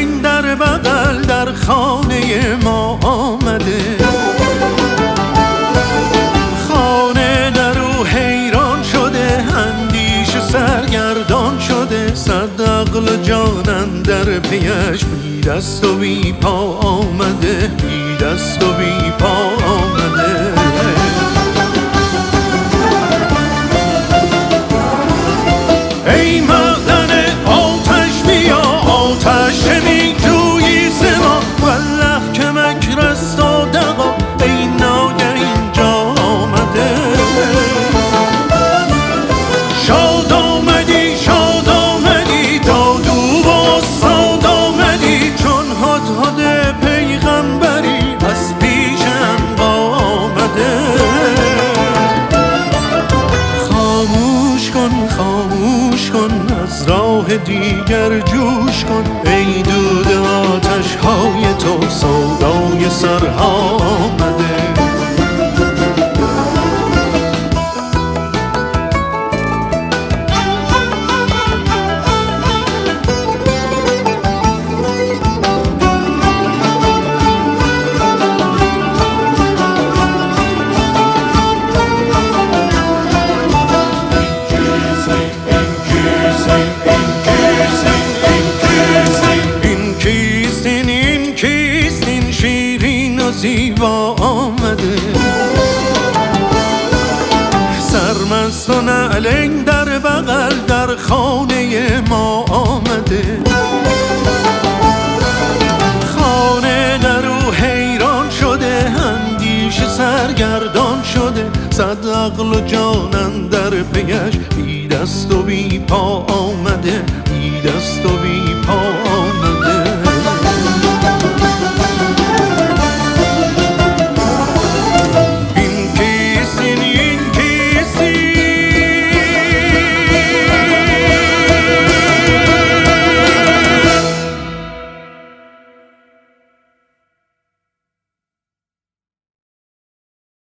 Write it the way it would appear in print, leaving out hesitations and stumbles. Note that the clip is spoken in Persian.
نعلین در بغل در خانه ما آمده، خانه در او حیران شده، اندیشه سرگردان شده، صد عقل جانم در پیش بی دست و بی پا آمده، بی دست و بی پا آمده. ای معدن آتش بیا، آتش می جویی ز ما، والله که مکر است و دغا ای ناگه اینجا آمده. شاد آمدی شاد آمدی، دادو و استاد آمدی، چون هدهد پیغمبری از پیش عنقا آمده. خاموش کن خاموش کن، از راه دیگر جوش کن، ای دود آتش های تو سودای سرها آمده. زیبا آمده، سرمست و نعلین در بغل در خانه ما آمده، خانه در او حیران شده، اندیشه سرگردان شده، صد عقل و جانم